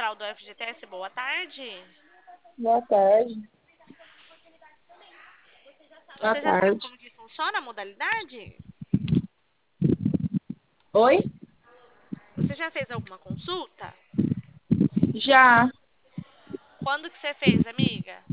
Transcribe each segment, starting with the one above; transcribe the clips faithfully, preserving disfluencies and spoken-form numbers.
Central do F G T S, boa tarde. Boa tarde. Boa Você já sabe tarde. como que funciona a modalidade? Oi? Você já fez alguma consulta? Já. Quando que você fez, amiga?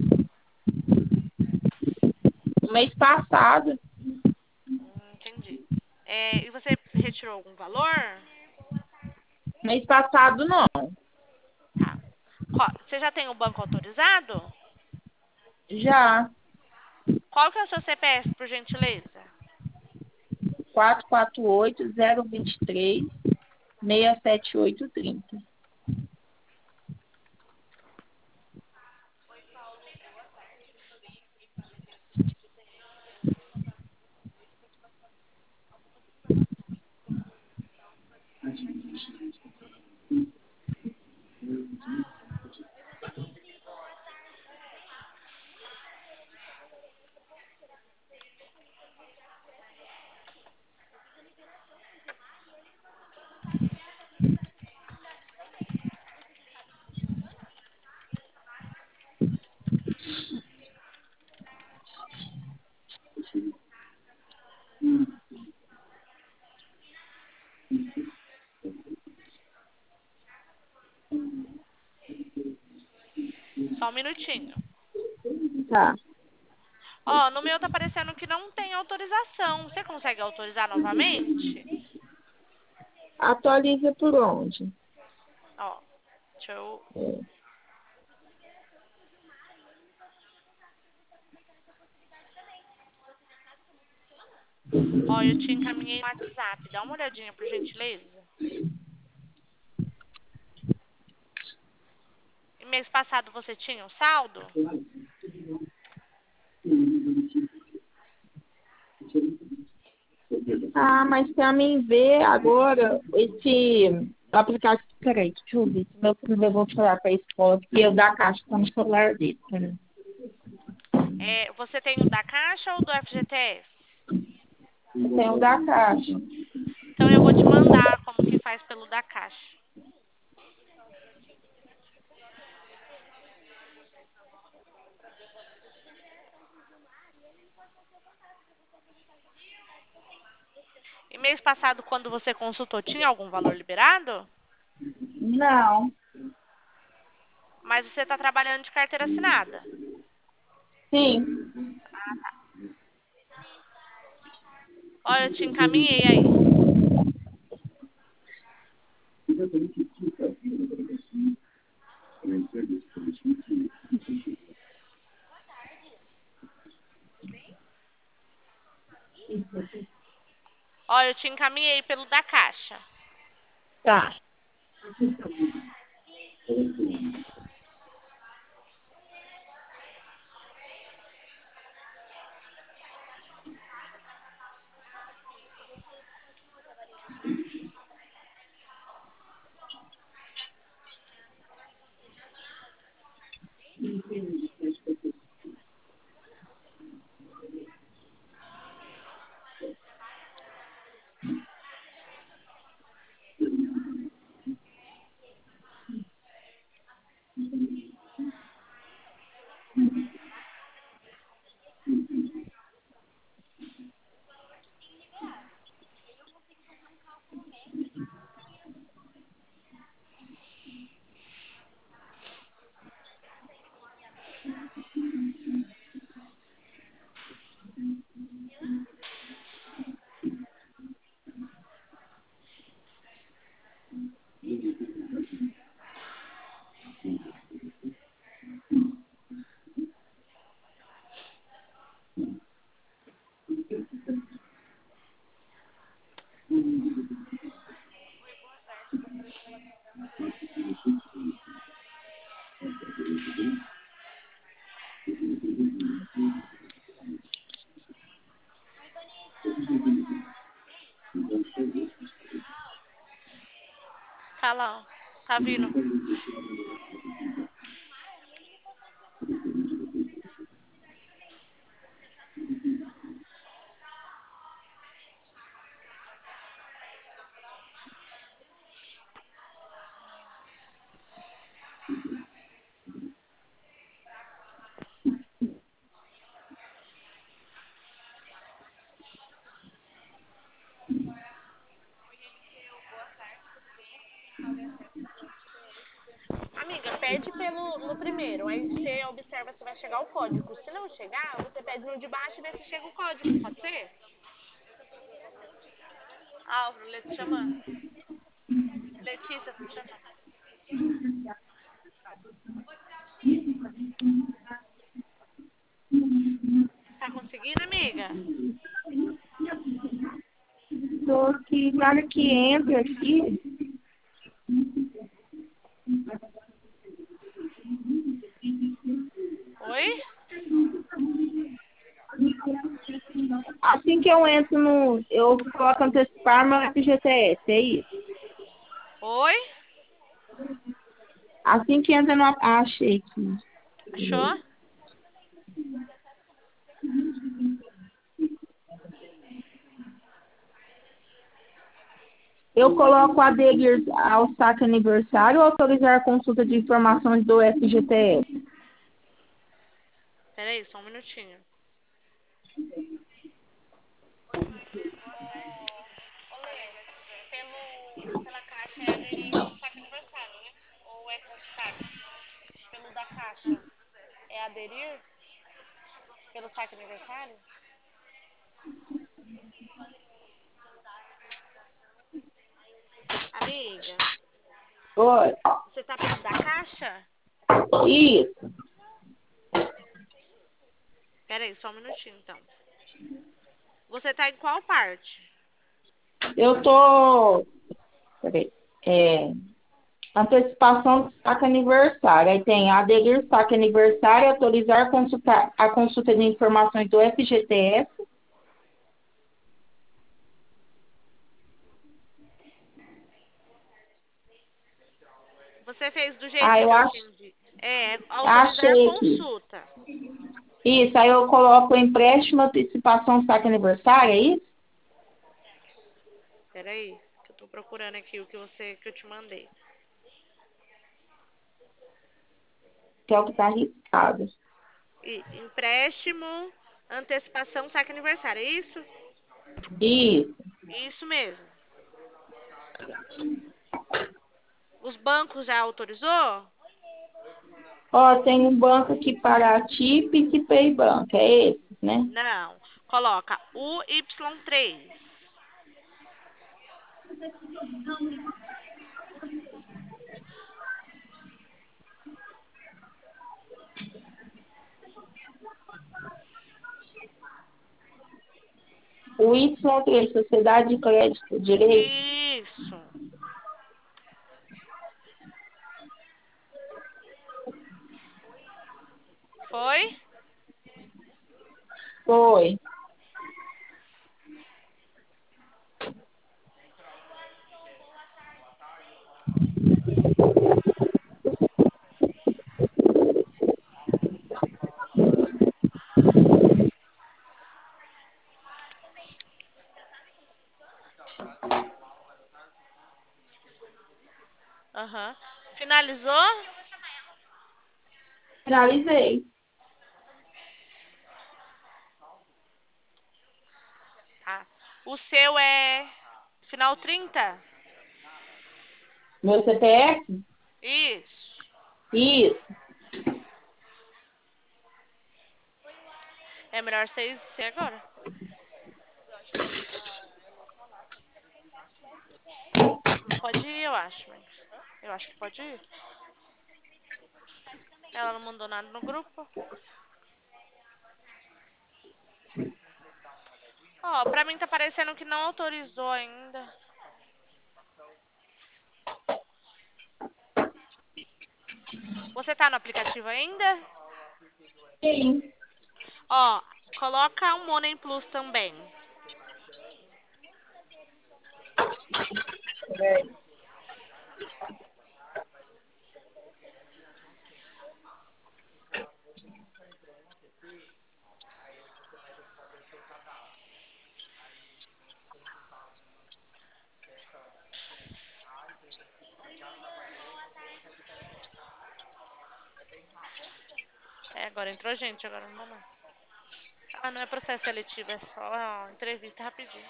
No mês passado. Hum, entendi. É, e você retirou algum valor? Mês passado, não. Tá. Qual- você já tem o banco autorizado? Já. Qual que é o seu C P F, por gentileza? quatro quatro oito, zero dois três, seis sete oito três zero. Só um minutinho. Tá. Ó, no meu tá aparecendo que não tem autorização. Você consegue autorizar novamente? Atualiza por onde? Ó, deixa eu... É. Ó, eu te encaminhei no WhatsApp. Dá uma olhadinha, por gentileza. E mês passado você tinha um saldo? Ah, mas pra mim ver agora esse aplicativo. Peraí, deixa eu ver. Se meu filho levou o celular pra escola, porque eu da caixa tá no celular dele. Peraí. É, você tem o da Caixa ou do F G T S? Tem o da caixa. Então eu vou te mandar como que faz pelo da Caixa. E mês passado, quando você consultou, tinha algum valor liberado? Não. Mas você está trabalhando de carteira assinada. Sim. Olha, eu te encaminhei aí. Olha, eu te encaminhei pelo da Caixa. Tá. Tá lá, ó. Tá vindo. Amiga, pede pelo no primeiro. Aí você observa se vai chegar o código. Se não chegar, você pede no de baixo e vê se chega o código. Pode ser? Ah, o Letícia chamando. Letícia tá chamando. Tá conseguindo, amiga? Tô aqui, na hora que entra aqui, Oi? assim que eu entro no. Eu coloco antecipar meu F G T S, é isso. Oi? Assim que entra no. Ah, achei aqui. Achou? Eu coloco aderir ao saque aniversário ou autorizar a consulta de informações do F G T S. Peraí, só um minutinho. Pelo, pela caixa é aderir ao saque aniversário, né? Ou é consultar? Pelo da caixa é aderir pelo saque aniversário? Amiga, Oi. você tá pelo da caixa? Isso. Peraí, só um minutinho então. Você tá em qual parte? Eu tô. Peraí. É, antecipação do saque aniversário. Aí tem aderir saque aniversário, autorizar a consulta, a consulta de informações do F G T S. Você fez do Ah, jeitinho eu que eu acho, entendi. É, autorizar a achei aqui. consulta. Isso, aí eu coloco empréstimo, antecipação, saque aniversário, é isso? Peraí, que eu tô procurando aqui o que você que eu te mandei. Que é o que está arriscado. E, empréstimo, antecipação, saque aniversário, é isso? Isso. Isso mesmo. Os bancos já autorizou? Ó, tem um banco aqui para Tip e Cipay Banco, é esse, né? Não. Coloca U Y três. O Y três, Sociedade de Crédito Direito. Isso. Foi? Foi. Aham. Finalizou? Finalizei. Tá. O seu é final trinta? Meu C P F? Isso. Isso. É melhor você ser agora. Pode ir, eu acho. Mas eu acho que pode ir. Ela não mandou nada no grupo. Ó, pra mim tá parecendo que não autorizou ainda. Você tá no aplicativo ainda? Sim. Ó, coloca o Money Plus também. É, agora entrou gente, agora não dá não. Ah, não é processo seletivo, é só ó, entrevista rapidinho.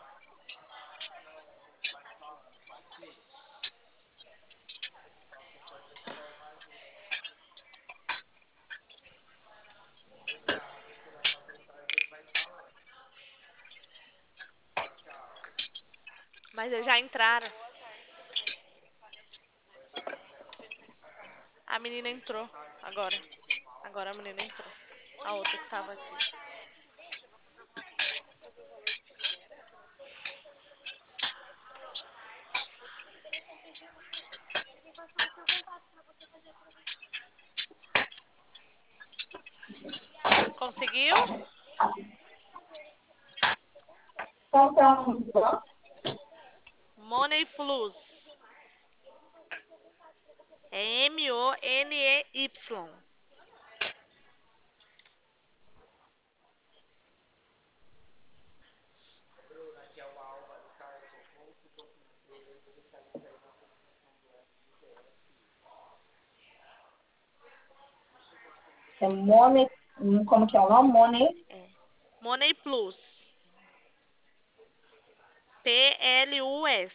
Mas eles já entraram. A menina entrou agora. Agora a menina entrou. A outra que tava aqui. Conseguiu? Qual que é o nome do banco? Money Plus. É M O N E Y. É Money, como que é o nome? Money? É. Money Plus. P L U S.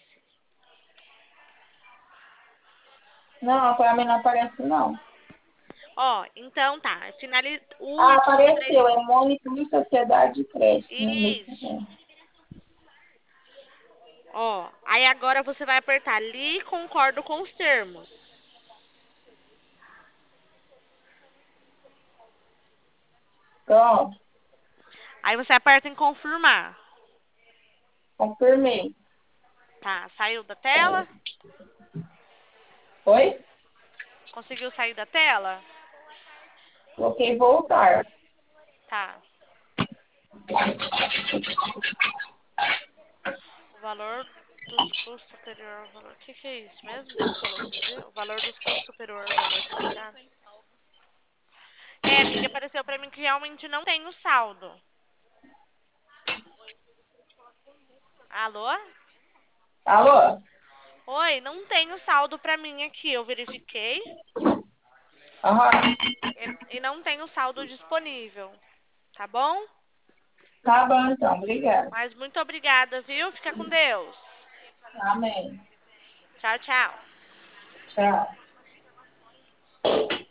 Não, para mim não aparece, não. Ó, então tá. Finaliza o Ah, último três. apareceu, é Money Plus Sociedade de Crédito. Né? Isso. Ó, aí agora você vai apertar ali concordo com os termos. Pronto, Aí você aperta em confirmar. confirmei. Tá, saiu da tela? Peraí. Oi? Conseguiu sair da tela? Coloquei voltar. Tá. O valor dos custos superior ao valor. O que, que é isso mesmo? Desculpa, você viu? O valor dos custos superior ao valor despejado. É, amiga, apareceu pra mim que realmente não tem o saldo. Alô? Alô? Oi, não tem o saldo pra mim aqui. Eu verifiquei Aham. e, e não tem o saldo disponível. Tá bom? Tá bom, então. Obrigada. Mas muito obrigada, viu? Fica com Deus. Amém. Tchau, tchau. Tchau.